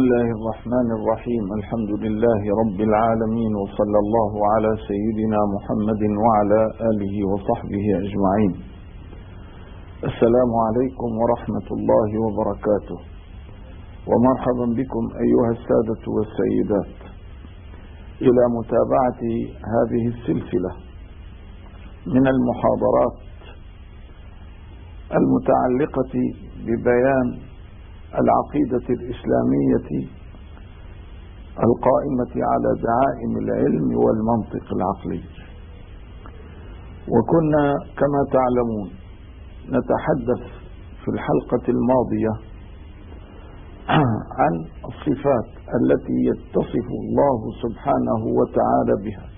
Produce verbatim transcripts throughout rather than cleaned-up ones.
الله الرحمن الرحيم. الحمد لله رب العالمين، وصلى الله على سيدنا محمد وعلى آله وصحبه أجمعين. السلام عليكم ورحمة الله وبركاته، ومرحبا بكم أيها السادة والسيدات إلى متابعة هذه السلسلة من المحاضرات المتعلقة ببيان العقيدة الإسلامية القائمة على دعائم العلم والمنطق العقلي. وكنا كما تعلمون نتحدث في الحلقة الماضية عن الصفات التي يتصف الله سبحانه وتعالى بها،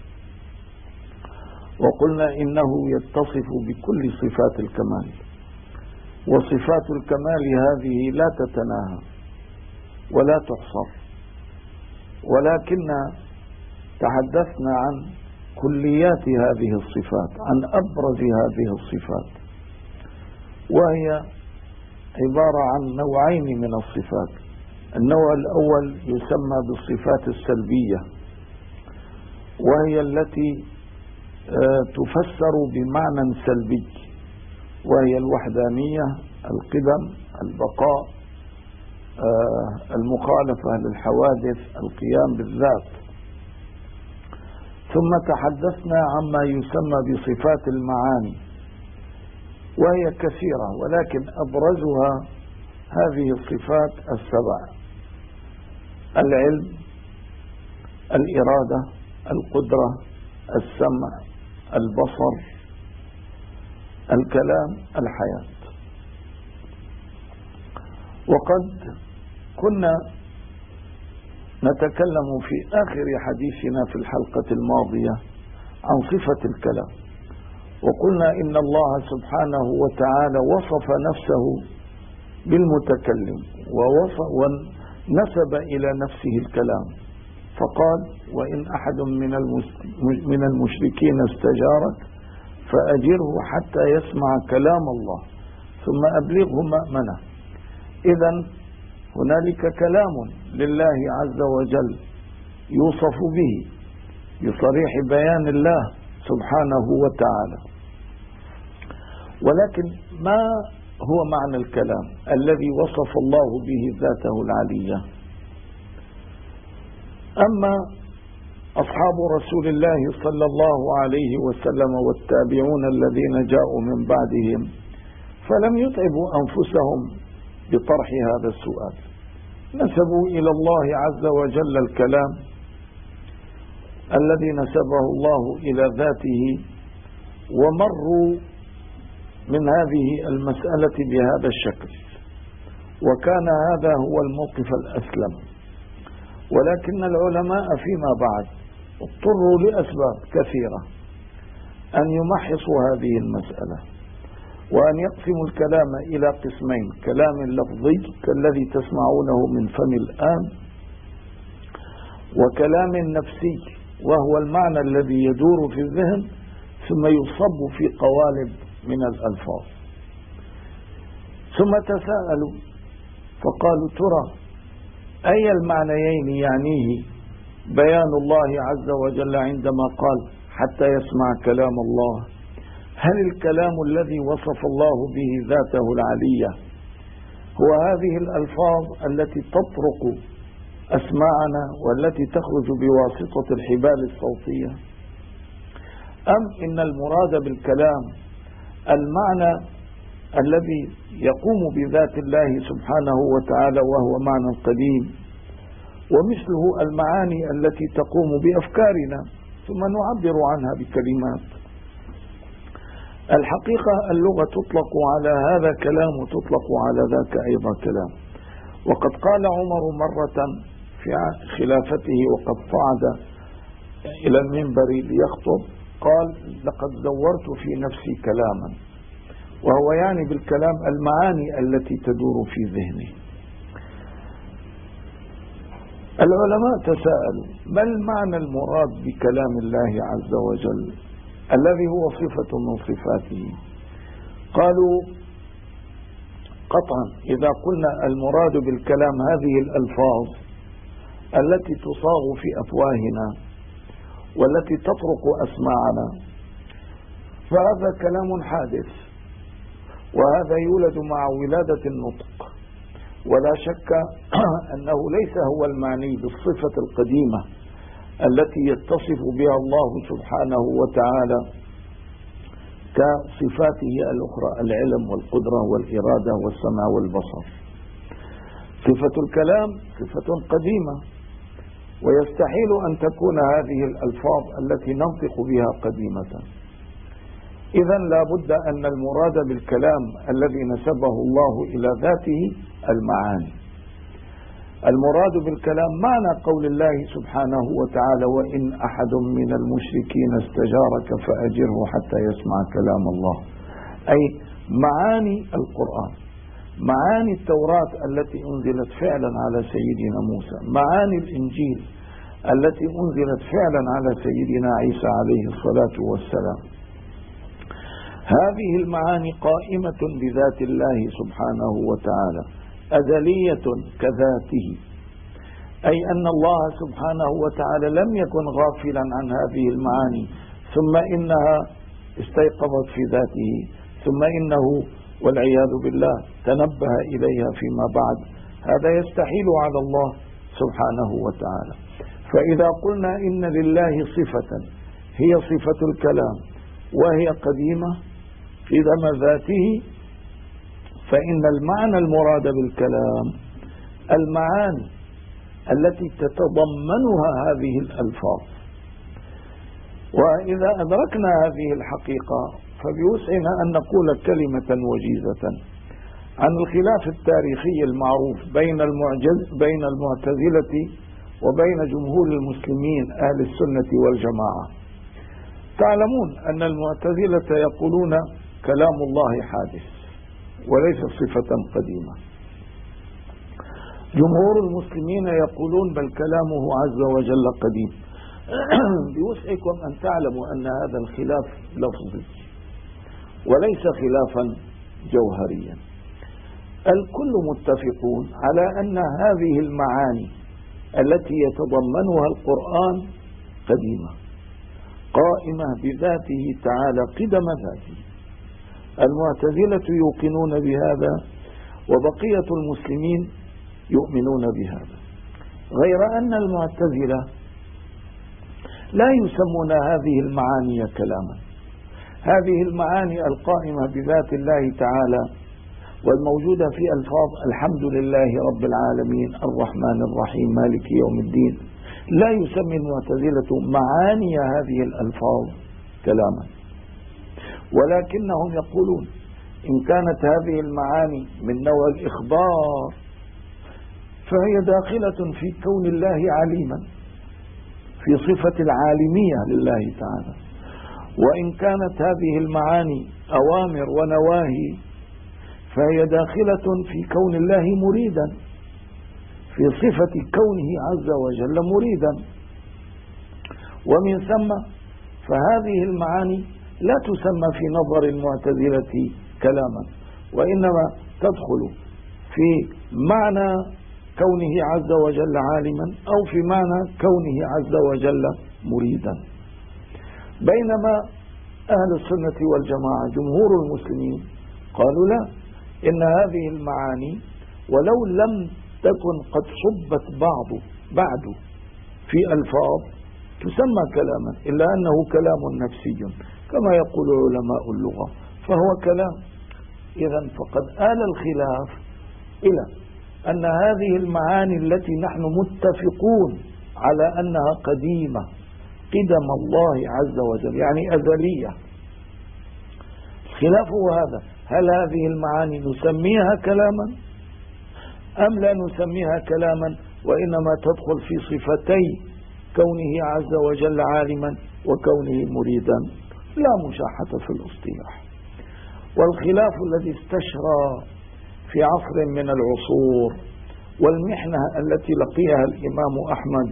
وقلنا إنه يتصف بكل صفات الكمال، وصفات الكمال هذه لا تتناهى ولا تحصر، ولكن تحدثنا عن كليات هذه الصفات، عن أبرز هذه الصفات، وهي عبارة عن نوعين من الصفات. النوع الأول يسمى بالصفات السلبية، وهي التي تفسر بمعنى سلبي، وهي الوحدانية، القدم، البقاء، المخالفة للحوادث، القيام بالذات. ثم تحدثنا عما يسمى بصفات المعاني، وهي كثيرة، ولكن أبرزها هذه الصفات السبع: العلم، الإرادة، القدرة، السمع، البصر، الكلام، الحياة. وقد كنا نتكلم في آخر حديثنا في الحلقة الماضية عن صفة الكلام، وقلنا إن الله سبحانه وتعالى وصف نفسه بالمتكلم، ووصف ونسب إلى نفسه الكلام، فقال: وإن أحد من المشركين استجارك فأجره حتى يسمع كلام الله ثم أبلغه مأمنه. إذن هنالك كلام لله عز وجل يوصف به بصريح بيان الله سبحانه وتعالى. ولكن ما هو معنى الكلام الذي وصف الله به ذاته العلية؟ أما أصحاب رسول الله صلى الله عليه وسلم والتابعون الذين جاءوا من بعدهم فلم يتعبوا أنفسهم بطرح هذا السؤال، نسبوا إلى الله عز وجل الكلام الذي نسبه الله إلى ذاته، ومروا من هذه المسألة بهذا الشكل، وكان هذا هو الموقف الأسلم. ولكن العلماء فيما بعد اضطروا لأسباب كثيرة أن يمحصوا هذه المسألة، وأن يقسموا الكلام إلى قسمين: كلام لفظي كالذي تسمعونه من فم الآن، وكلام نفسي وهو المعنى الذي يدور في الذهن ثم يصب في قوالب من الألفاظ. ثم تساءلوا فقالوا: ترى أي المعنيين يعنيه بيان الله عز وجل عندما قال حتى يسمع كلام الله؟ هل الكلام الذي وصف الله به ذاته العلية هو هذه الألفاظ التي تطرق أسماعنا والتي تخرج بواسطة الحبال الصوتية، أم إن المراد بالكلام المعنى الذي يقوم بذات الله سبحانه وتعالى وهو معنى قديم، ومثله المعاني التي تقوم بأفكارنا ثم نعبر عنها بكلمات؟ الحقيقة اللغة تطلق على هذا كلام وتطلق على ذاك أيضا كلام. وقد قال عمر مرة في خلافته وقد صعد إلى المنبر ليخطب، قال: لقد زورت في نفسي كلاما، وهو يعني بالكلام المعاني التي تدور في ذهنه. العلماء تساءلوا: ما المعنى المراد بكلام الله عز وجل الذي هو صفة من صفاته؟ قالوا: قطعا إذا قلنا المراد بالكلام هذه الألفاظ التي تصاغ في أفواهنا والتي تطرق أسماعنا، فهذا كلام حادث، وهذا يولد مع ولادة النطق، ولا شك أنه ليس هو المعني بالصفة القديمة التي يتصف بها الله سبحانه وتعالى كصفاته الأخرى: العلم والقدرة والإرادة والسمع والبصر. صفة الكلام صفة قديمة، ويستحيل أن تكون هذه الألفاظ التي ننطق بها قديمة. إذن لا بد أن المراد بالكلام الذي نسبه الله إلى ذاته المعاني. المراد بالكلام معنى قول الله سبحانه وتعالى: وإن أحد من المشركين استجارك فأجره حتى يسمع كلام الله، أي معاني القرآن، معاني التوراة التي أنزلت فعلا على سيدنا موسى، معاني الإنجيل التي أنزلت فعلا على سيدنا عيسى عليه الصلاة والسلام. هذه المعاني قائمة بذات الله سبحانه وتعالى، أزلية كذاته، أي أن الله سبحانه وتعالى لم يكن غافلا عن هذه المعاني ثم إنها استيقظت في ذاته، ثم إنه والعياذ بالله تنبه إليها فيما بعد. هذا يستحيل على الله سبحانه وتعالى. فإذا قلنا إن لله صفة هي صفة الكلام وهي قديمة في ذم ذاته، فإن المعنى المراد بالكلام المعاني التي تتضمنها هذه الألفاظ. وإذا أدركنا هذه الحقيقة فبوسعنا أن نقول كلمة وجيزة عن الخلاف التاريخي المعروف بين المعجز بين المعتزلة وبين جمهور المسلمين أهل السنة والجماعة. تعلمون أن المعتزلة يقولون كلام الله حادث وليس صفة قديمة. جمهور المسلمين يقولون بل كلامه عز وجل قديم. بوسعكم أن تعلموا أن هذا الخلاف لفظي وليس خلافا جوهريا. الكل متفقون على أن هذه المعاني التي يتضمنها القرآن قديمة قائمة بذاته تعالى قدم ذاته. المعتزلة يوقنون بهذا وبقية المسلمين يؤمنون بهذا، غير أن المعتزلة لا يسمون هذه المعاني كلاما. هذه المعاني القائمة بذات الله تعالى والموجودة في ألفاظ الحمد لله رب العالمين الرحمن الرحيم مالك يوم الدين، لا يسمي المعتزلة معاني هذه الألفاظ كلاما، ولكنهم يقولون إن كانت هذه المعاني من نوع الإخبار فهي داخلة في كون الله عليما، في صفة العالمية لله تعالى. وإن كانت هذه المعاني أوامر ونواهي فهي داخلة في كون الله مريدا، في صفة كونه عز وجل مريدا. ومن ثم فهذه المعاني لا تسمى في نظر المعتزلة كلاما، وإنما تدخل في معنى كونه عز وجل عالما أو في معنى كونه عز وجل مريدا. بينما أهل السنة والجماعة جمهور المسلمين قالوا لا، إن هذه المعاني ولو لم تكن قد صبت بعض بعد في ألفاظ تسمى كلاما، إلا أنه كلام نفسي كما يقول علماء اللغة، فهو كلام. إذن فقد آل الخلاف إلى أن هذه المعاني التي نحن متفقون على أنها قديمة قدم الله عز وجل يعني أزلية، الخلاف هو هذا: هل هذه المعاني نسميها كلاما أم لا نسميها كلاما، وإنما تدخل في صفتي كونه عز وجل عالما وكونه مريدا، لا مشاحة في الاصطلاح. والخلاف الذي استشرى في عصر من العصور والمحنة التي لقيها الإمام أحمد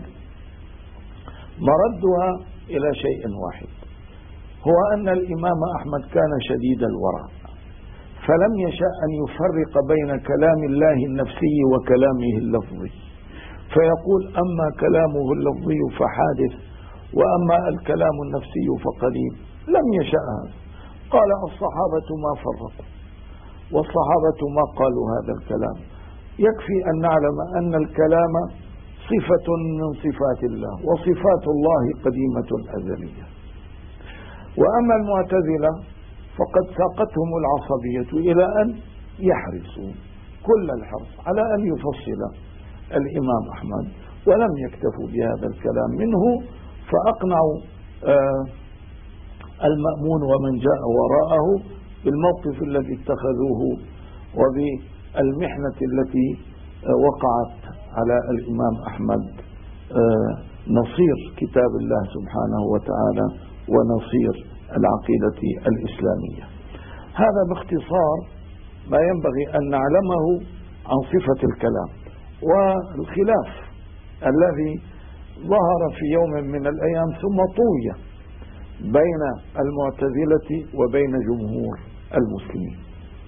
مردها إلى شيء واحد، هو أن الإمام أحمد كان شديد الورع، فلم يشأ أن يفرق بين كلام الله النفسي وكلامه اللفظي، فيقول أما كلامه اللفظي فحادث وأما الكلام النفسي فقليل. لم يشأ هذا. قال الصحابة ما فرقوا والصحابة ما قالوا هذا الكلام. يكفي أن نعلم أن الكلام صفة من صفات الله، وصفات الله قديمة أزلية. وأما المعتزلة فقد ساقتهم العصبية إلى أن يحرصوا كل الحرص على أن يفصل الإمام أحمد، ولم يكتفوا بهذا الكلام منه، فأقنعوا آه المأمون ومن جاء وراءه بالموقف الذي اتخذوه وبالمحنة التي آه وقعت على الإمام أحمد، آه نصير كتاب الله سبحانه وتعالى ونصير العقيدة الإسلامية. هذا باختصار ما ينبغي أن نعلمه عن صفة الكلام. والخلاف الذي ظهر في يوم من الأيام ثم طوي بين المعتزلة وبين جمهور المسلمين.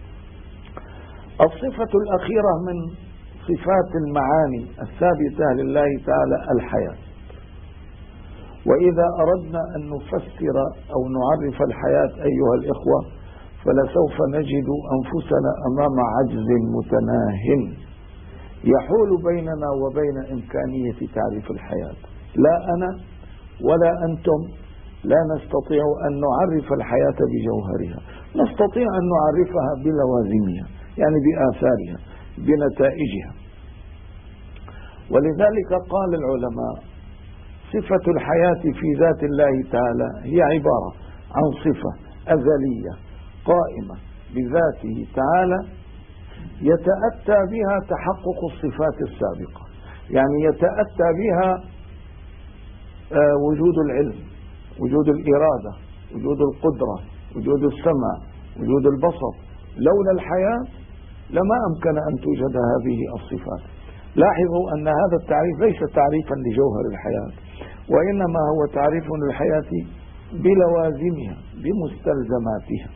الصفة الأخيرة من صفات المعاني الثابتة لله تعالى الحياة. وإذا أردنا أن نفسر أو نعرف الحياة أيها الإخوة فلسوف نجد أنفسنا أمام عجز متناه يحول بيننا وبين إمكانية تعريف الحياة. لا أنا ولا أنتم لا نستطيع أن نعرف الحياة بجوهرها، نستطيع أن نعرفها بلوازمها، يعني بآثارها بنتائجها. ولذلك قال العلماء صفة الحياة في ذات الله تعالى هي عبارة عن صفة أزلية قائمة بذاته تعالى يتأتى بها تحقق الصفات السابقة، يعني يتأتى بها وجود العلم، وجود الإرادة، وجود القدرة، وجود السمع، وجود البصر. لولا الحياة لما أمكن أن توجد هذه الصفات. لاحظوا أن هذا التعريف ليس تعريفا لجوهر الحياة، وإنما هو تعريف للحياة بلوازمها بمستلزماتها.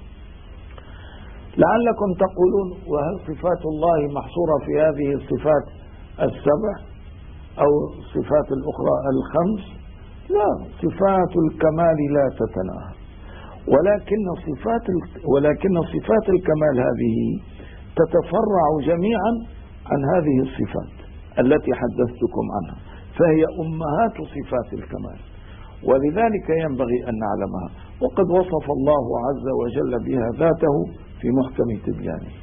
لعلكم تقولون وهل صفات الله محصورة في هذه الصفات السبع أو الصفات الأخرى الخمس؟ لا، صفات الكمال لا تتناهى، ولكن صفات ولكن صفات الكمال هذه تتفرع جميعا عن هذه الصفات التي حدثتكم عنها، فهي أمهات صفات الكمال، ولذلك ينبغي أن نعلمها. وقد وصف الله عز وجل بها ذاته في محكم تبيانه.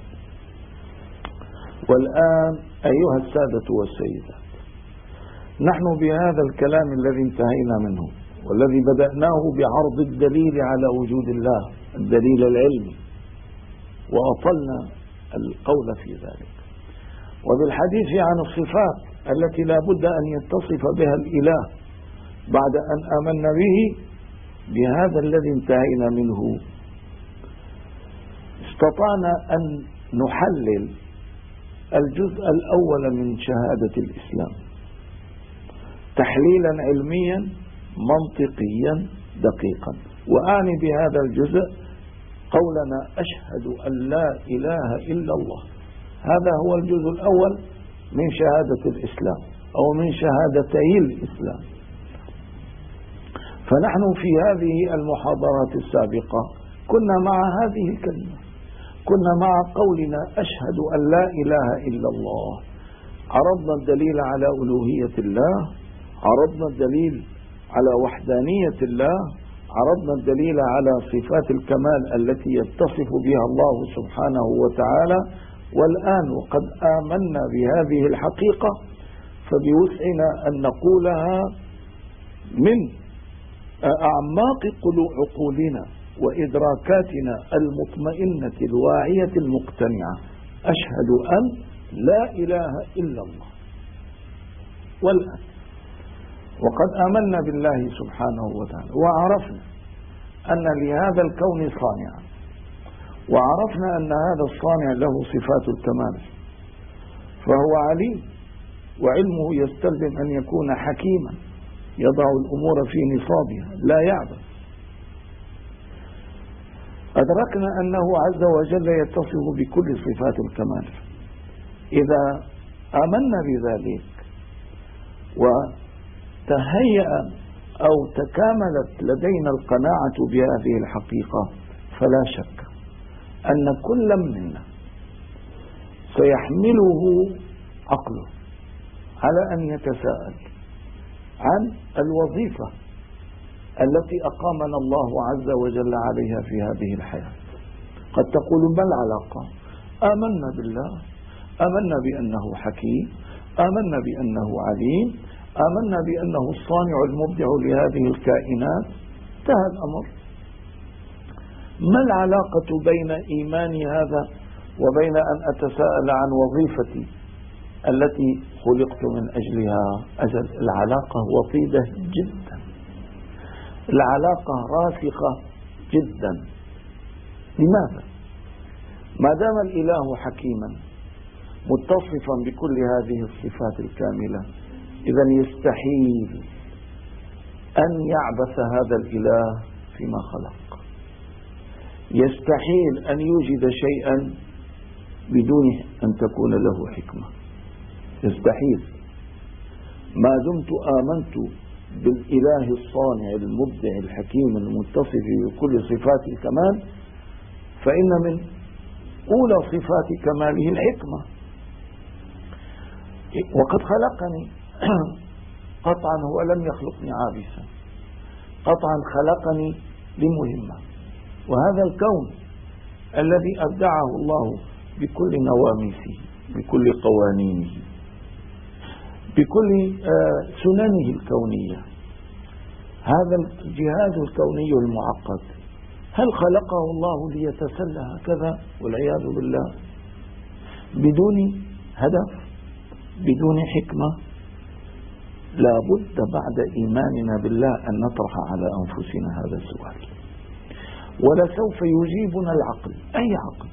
والآن أيها السادة والسيدات، نحن بهذا الكلام الذي انتهينا منه والذي بدأناه بعرض الدليل على وجود الله، الدليل العلمي، وأطلنا القول في ذلك، وبالحديث عن الصفات التي لا بد أن يتصف بها الإله بعد أن آمنا به، بهذا الذي انتهينا منه استطعنا أن نحلل الجزء الأول من شهادة الإسلام تحليلا علميا منطقيا دقيقا. وأعني بهذا الجزء قولنا أشهد أن لا إله إلا الله. هذا هو الجزء الأول من شهادة الإسلام أو من شهادتي الإسلام. فنحن في هذه المحاضرات السابقة كنا مع هذه الكلمة، كنا مع قولنا أشهد أن لا إله إلا الله. عرضنا الدليل على ألوهية الله، عرضنا الدليل على وحدانية الله، عرضنا الدليل على صفات الكمال التي يتصف بها الله سبحانه وتعالى. والآن وقد آمنا بهذه الحقيقة فبوسعنا أن نقولها من أعماق عقولنا وإدراكاتنا المطمئنة الواعية المقتنعة. أشهد أن لا إله إلا الله. والآن وقد آمنا بالله سبحانه وتعالى، وعرفنا أن لهذا الكون صانعا، وعرفنا أن هذا الصانع له صفات الكمال، فهو عليم، وعلمه يستلزم أن يكون حكيما يضع الأمور في نصابها لا يعبث. أدركنا أنه عز وجل يتصف بكل صفات الكمال. إذا آمنا بذلك وتهيأ أو تكاملت لدينا القناعة بهذه الحقيقة، فلا شك أن كل منا سيحمله عقله على أن يتساءل عن الوظيفة التي أقامنا الله عز وجل عليها في هذه الحياة. قد تقول ما العلاقة؟ آمنا بالله، آمنا بأنه حكيم، آمنا بأنه عليم، آمنا بأنه الصانع المبدع لهذه الكائنات، انتهى الأمر. ما العلاقة بين إيماني هذا وبين أن أتساءل عن وظيفتي التي خلقت من أجلها؟ أجل العلاقة وطيدة جدا، العلاقة راسخة جدا. لماذا؟ ما دام الإله حكيما متصفا بكل هذه الصفات الكاملة، إذن يستحيل أن يعبث هذا الإله فيما خلق، يستحيل أن يوجد شيئا بدون أن تكون له حكمة، يستحيل. ما دمت آمنت بالإله الصانع المبدع الحكيم المتصف بكل صفات الكمال، فإن من أولى صفات كماله الحكمة. وقد خلقني قطعا، هو لم يخلقني عابثا، قطعا خلقني لمهمة. وهذا الكون الذي أبدعه الله بكل نواميسه، بكل قوانينه، بكل سننه الكونية، هذا الجهاز الكوني المعقد، هل خلقه الله ليتسلى هكذا والعياذ بالله بدون هدف، بدون حكمة؟ لا بد بعد إيماننا بالله أن نطرح على أنفسنا هذا السؤال. ولسوف يجيبنا العقل، أي عقل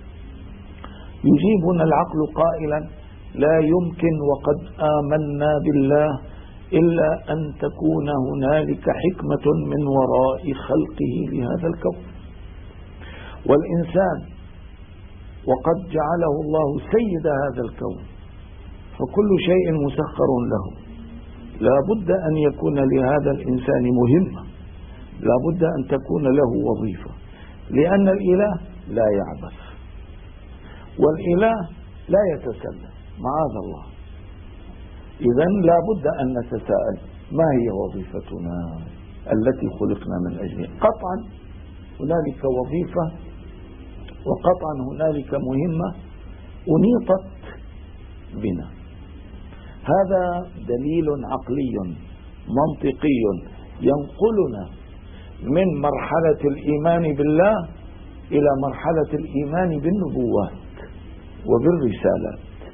يجيبنا العقل قائلا لا يمكن وقد آمنا بالله إلا أن تكون هنالك حكمة من وراء خلقه لهذا الكون. والإنسان وقد جعله الله سيد هذا الكون، فكل شيء مسخر له. لا بد أن يكون لهذا الإنسان مهمة، لا بد أن تكون له وظيفة، لأن الإله لا يعبث، والإله لا يتسلى معاذ الله. إذن لا بد أن نتساءل ما هي وظيفتنا التي خلقنا من أجلها؟ قطعا هنالك وظيفة، وقطعا هنالك مهمة أنيطت بنا. هذا دليل عقلي منطقي ينقلنا من مرحلة الإيمان بالله إلى مرحلة الإيمان بالنبوات وبالرسالات.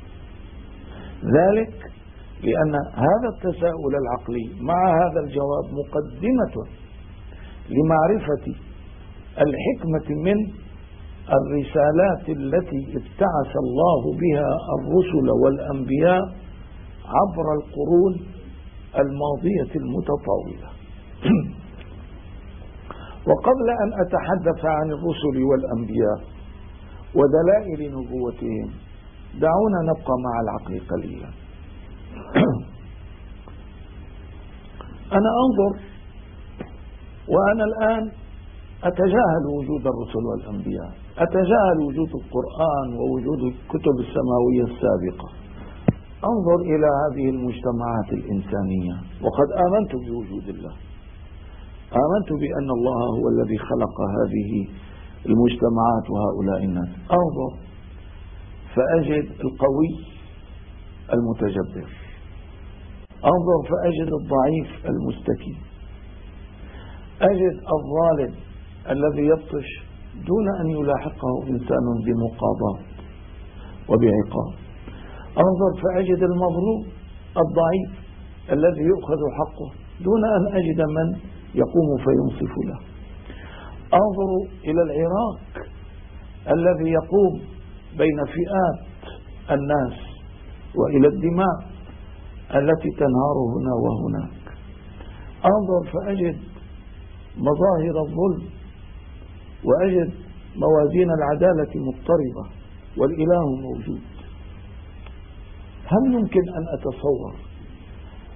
ذلك لأن هذا التساؤل العقلي مع هذا الجواب مقدمة لمعرفة الحكمة من الرسالات التي ابتعث الله بها الرسل والأنبياء عبر القرون الماضية المتطاولة. وقبل أن أتحدث عن الرسل والأنبياء ودلائل نبوتهم، دعونا نبقى مع العقل قليلا. أنا أنظر وأنا الآن أتجاهل وجود الرسل والأنبياء، أتجاهل وجود القرآن ووجود الكتب السماوية السابقة. أنظر إلى هذه المجتمعات الإنسانية، وقد آمنت بوجود الله، آمنت بأن الله هو الذي خلق هذه المجتمعات وهؤلاء الناس. أنظر فأجد القوي المتجبر، أنظر فأجد الضعيف المستكين، أجد الظالم الذي يبطش دون أن يلاحقه إنسان بمقاضاة وبعقاب، أنظر فأجد المظلوم الضعيف الذي يؤخذ حقه دون أن أجد من يقوم فينصف له، أنظر إلى العراق الذي يقوم بين فئات الناس وإلى الدماء التي تنهار هنا وهناك، أنظر فأجد مظاهر الظلم وأجد موازين العدالة مضطربة والإله موجود. هل يمكن أن أتصور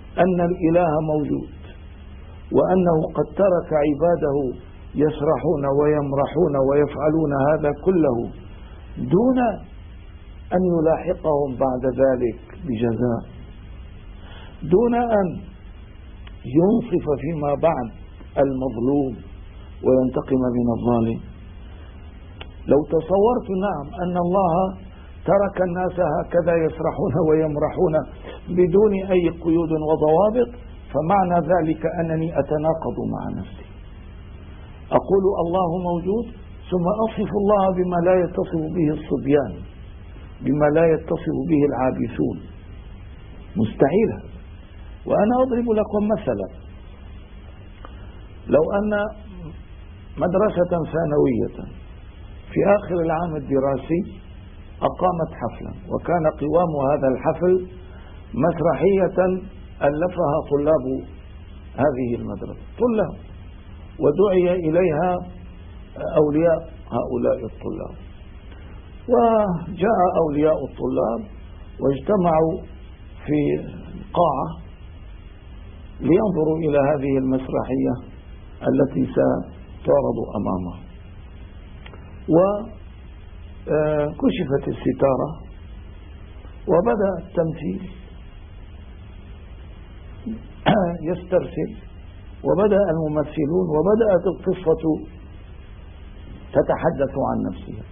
أن الإله موجود، وأنه قد ترك عباده يسرحون ويمرحون ويفعلون هذا كله دون أن يلاحقهم بعد ذلك بجزاء، دون أن ينصف فيما بعد المظلوم وينتقم من الظالم. لو تصورت نعم أن الله ترك الناس هكذا يسرحون ويمرحون بدون أي قيود وضوابط، فمعنى ذلك أنني أتناقض مع نفسي. أقول الله موجود ثم أصف الله بما لا يتصف به الصبيان، بما لا يتصف به العابثون، مستحيل. وأنا أضرب لكم مثلا، لو أن مدرسة ثانوية في آخر العام الدراسي أقامت حفلا، وكان قوام هذا الحفل مسرحية ألفها طلاب هذه المدرسة، طلاب، ودعي إليها أولياء هؤلاء الطلاب، وجاء أولياء الطلاب واجتمعوا في القاعة لينظروا إلى هذه المسرحية التي ستعرض أمامهم. وكشفت الستارة وبدأ التمثيل يسترسل، وبدأ الممثلون، وبدأت القصة تتحدث عن نفسها.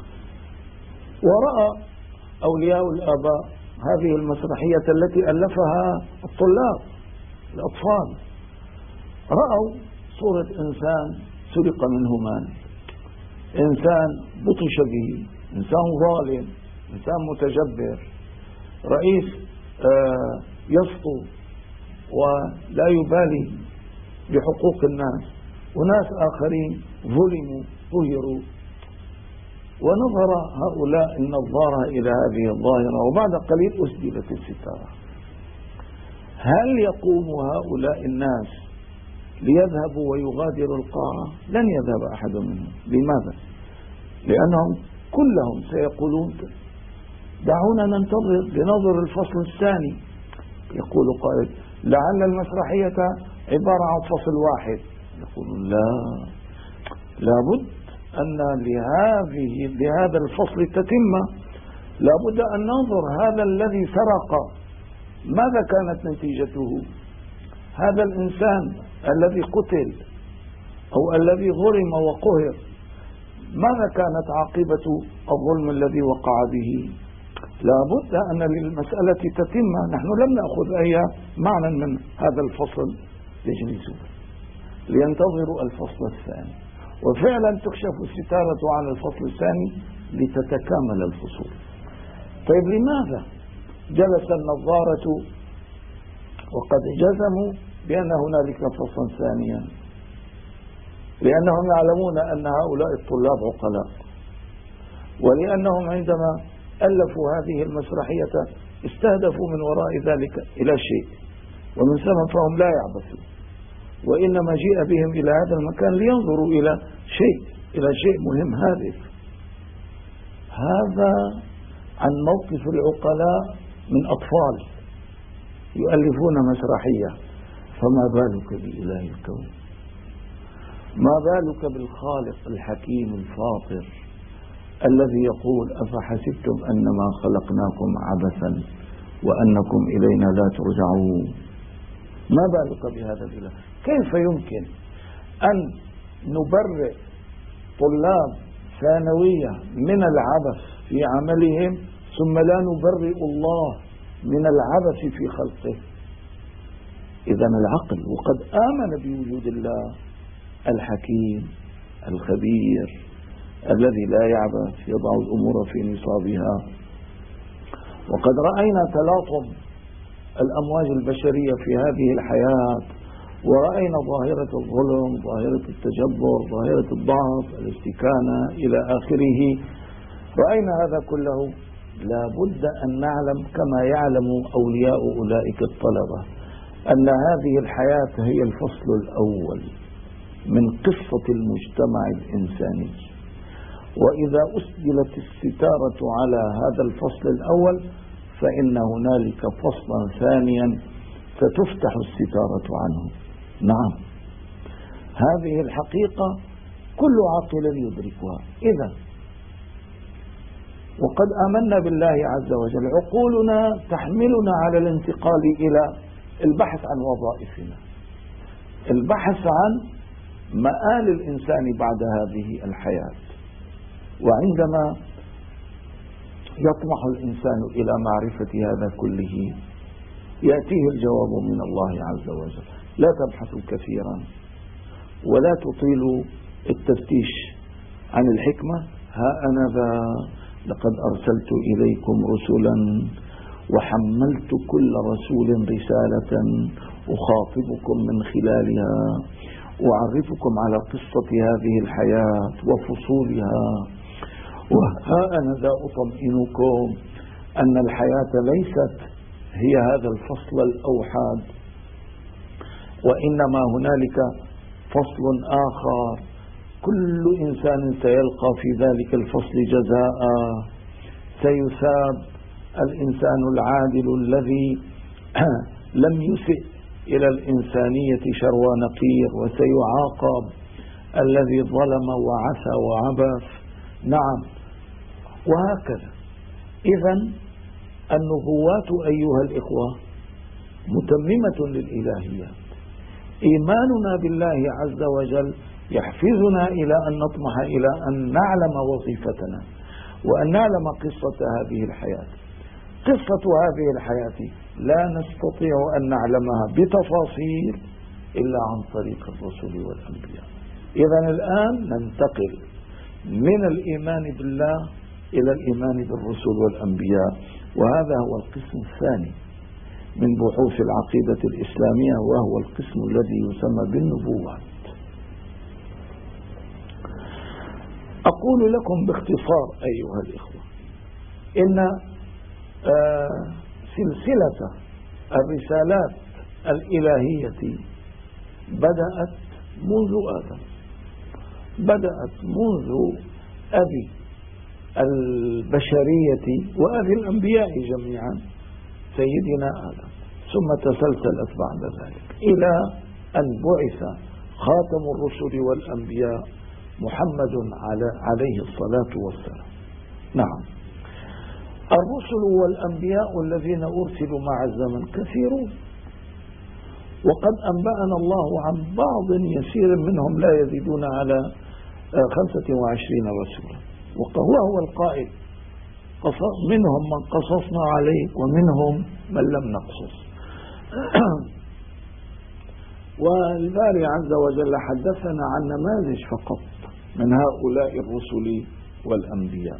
ورأى أولياء الآباء هذه المسرحية التي ألفها الطلاب الأطفال، رأوا صورة إنسان سرق منه مال، إنسان بطش به، إنسان ظالم، إنسان متجبر، رئيس آه يسطو ولا يبالي بحقوق الناس، وناس آخرين ظلموا طهروا. ونظر هؤلاء النظارة إلى هذه الظاهرة، وبعد قليل أسدلت الستارة. هل يقوم هؤلاء الناس ليذهبوا ويغادروا القاعة؟ لن يذهب أحد منهم. لماذا؟ لأنهم كلهم سيقولون دعونا ننتظر لنظر الفصل الثاني. يقول قائل لعل المسرحية عبارة عن فصل واحد، يقول لا، لابد أن لهذه لهذا الفصل تتمة، لابد أن ننظر هذا الذي سرق ماذا كانت نتيجته، هذا الإنسان الذي قتل أو الذي ظلم وقهر ماذا كانت عاقبة الظلم الذي وقع به. لابد أن للمسألة تتمة. نحن لم نأخذ أي معنى من هذا الفصل، يجلسون لينتظروا الفصل الثاني، وفعلا تكشف الستارة عن الفصل الثاني لتتكامل الفصول. طيب لماذا جلس النظارة وقد جزموا بأن هنالك فصلا ثانيا؟ لأنهم يعلمون أن هؤلاء الطلاب عقلاء، ولأنهم عندما ألفوا هذه المسرحية استهدفوا من وراء ذلك إلى شيء، ومن ثم فهم لا يعبثون، وإنما جيء بهم إلى هذا المكان لينظروا إلى شيء إلى شيء مهم هادف. هذا عن موقف العقلاء من أطفال يؤلفون مسرحية، فما بالك بإله الكون؟ ما بالك بالخالق الحكيم الفاطر الذي يقول أفحسبتم أنما خلقناكم عبثا وأنكم إلينا لا ترجعون؟ ما بالك بهذا الإله؟ كيف يمكن أن نبرئ طلاب ثانوية من العبث في عملهم ثم لا نبرئ الله من العبث في خلقه؟ إذن العقل، وقد آمن بوجود الله الحكيم الخبير الذي لا يعبث، يضع الأمور في نصابها. وقد رأينا تلاطم الأمواج البشرية في هذه الحياة، ورأينا ظاهرة الظلم، ظاهرة التجبر، ظاهرة الضعف، الاستكانة إلى آخره. رأينا هذا كله. لا بد أن نعلم كما يعلم أولياء أولئك الطلبة أن هذه الحياة هي الفصل الأول من قصة المجتمع الإنساني، وإذا أسدلت الستارة على هذا الفصل الأول فإن هنالك فصلا ثانيا ستفتح الستارة عنه. نعم، هذه الحقيقة كل عاقل يدركها. إذا وقد آمنا بالله عز وجل، عقولنا تحملنا على الانتقال إلى البحث عن وظائفنا، البحث عن مآل الإنسان بعد هذه الحياة. وعندما يطمح الإنسان إلى معرفة هذا كله يأتيه الجواب من الله عز وجل: لا تبحثوا كثيرا ولا تطيلوا التفتيش عن الحكمة، ها أنا ذا لقد أرسلت إليكم رسلا وحملت كل رسول رسالة أخاطبكم من خلالها، أعرفكم على قصة هذه الحياة وفصولها، وها أنا ذا أطمئنكم أن الحياة ليست هي هذا الفصل الأوحد، وإنما هنالك فصل آخر كل إنسان سيلقى في ذلك الفصل جزاء، سيثاب الإنسان العادل الذي لم يسئ إلى الإنسانية شروى نقير، وسيعاقب الذي ظلم وعسى وعبث. نعم، وهكذا. إذن النبوات أيها الإخوة متممة للإلهيات. إيماننا بالله عز وجل يحفزنا إلى أن نطمح إلى أن نعلم وظيفتنا وأن نعلم قصة هذه الحياة. قصة هذه الحياة لا نستطيع أن نعلمها بتفاصيل إلا عن طريق الرسل والأنبياء. إذن الآن ننتقل من الإيمان بالله إلى الإيمان بالرسل والأنبياء، وهذا هو القسم الثاني من بحوث العقيدة الإسلامية، وهو القسم الذي يسمى بالنبوات. أقول لكم باختصار أيها الإخوة إن آه سلسلة الرسالات الإلهية بدأت منذ آدم، بدأت منذ أبي البشرية وأبي الأنبياء جميعا سيدنا آدم، ثم تسلسلت بعد ذلك إلى أن بعث خاتم الرسل والأنبياء محمد عليه الصلاة والسلام. نعم، الرسل والأنبياء الذين أرسلوا مع الزمن كثيرون، وقد أنبأنا الله عن بعض يسير منهم لا يزيدون على خمسة وعشرين رسولا، وهو هو القائل: منهم من قصصنا عليه ومنهم من لم نقصص. والباري عز وجل حدثنا عن نماذج فقط من هؤلاء الرسل والأنبياء.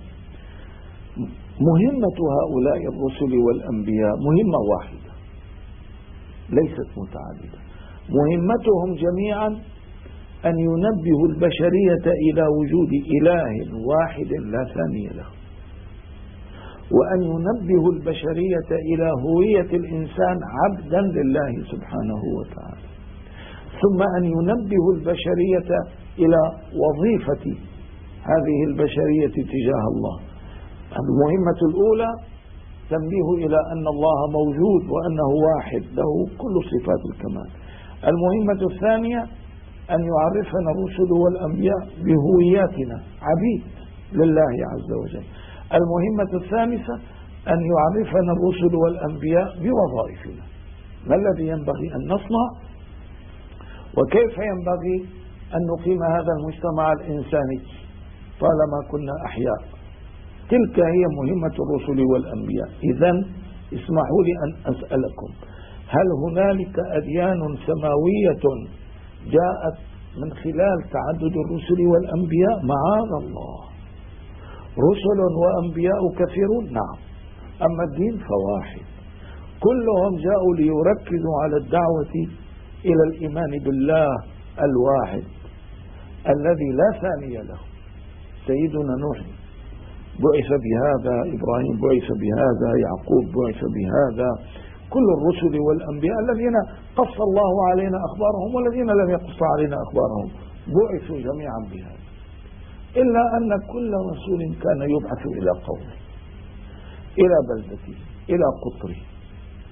مهمة هؤلاء الرسل والأنبياء مهمة واحدة ليست متعددة، مهمتهم جميعا أن ينبهوا البشرية إلى وجود إله واحد لا ثاني له، وأن ينبهوا البشرية إلى هوية الإنسان عبدا لله سبحانه وتعالى، ثم أن ينبهوا البشرية إلى وظيفة هذه البشرية تجاه الله. المهمة الأولى تنبيه إلى أن الله موجود وأنه واحد له كل صفات الكمال. المهمة الثانية أن يعرفنا الرسل والأنبياء بهوياتنا عبيد لله عز وجل. المهمة الثالثة أن يعرفنا الرسل والأنبياء بوظائفنا، ما الذي ينبغي أن نصنع وكيف ينبغي أن نقيم هذا المجتمع الإنساني طالما كنا أحياء. تلك هي مهمة الرسل والأنبياء. إذن اسمحوا لي أن أسألكم: هل هنالك أديان سماوية جاءت من خلال تعدد الرسل والأنبياء؟ معاذ الله، رسل وأنبياء كثيرون، نعم، أما الدين فواحد، كلهم جاءوا ليركزوا على الدعوة إلى الإيمان بالله الواحد الذي لا ثاني له. سيدنا نوح بعث بهذا، إبراهيم بعث بهذا، يعقوب بعث بهذا، كل الرسل والأنبياء الذين قص الله علينا أخبارهم والذين لم يقص علينا أخبارهم بعثوا جميعا بهذا، إلا أن كل رسول كان يبعث إلى قومه، إلى بلدته، إلى قطره،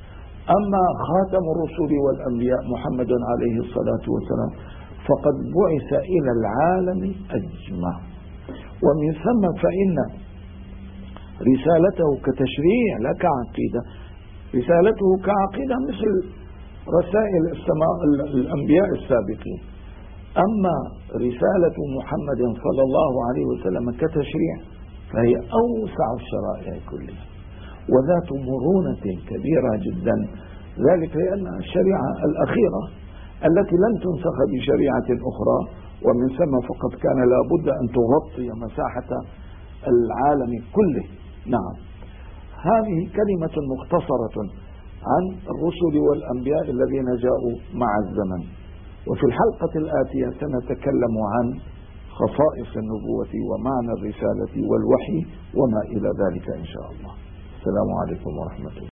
أما خاتم الرسل والأنبياء محمد عليه الصلاة والسلام فقد بعث إلى العالم أجمع، ومن ثم فإن رسالته كتشريع لا كعقيدة، رسالته كعقيدة مثل رسائل السماء الأنبياء السابقين. أما رسالة محمد صلى الله عليه وسلم كتشريع فهي أوسع الشرائع كلها وذات مرونة كبيرة جدا، ذلك لأن الشريعة الأخيرة التي لم تنسخ بشريعة أخرى، ومن ثم فقد كان لابد أن تغطي مساحة العالم كله. نعم، هذه كلمة مختصرة عن الرسل والأنبياء الذين جاءوا مع الزمن. وفي الحلقة الآتية سنتكلم عن خصائص النبوة ومعنى الرسالة والوحي وما إلى ذلك إن شاء الله. السلام عليكم ورحمة الله.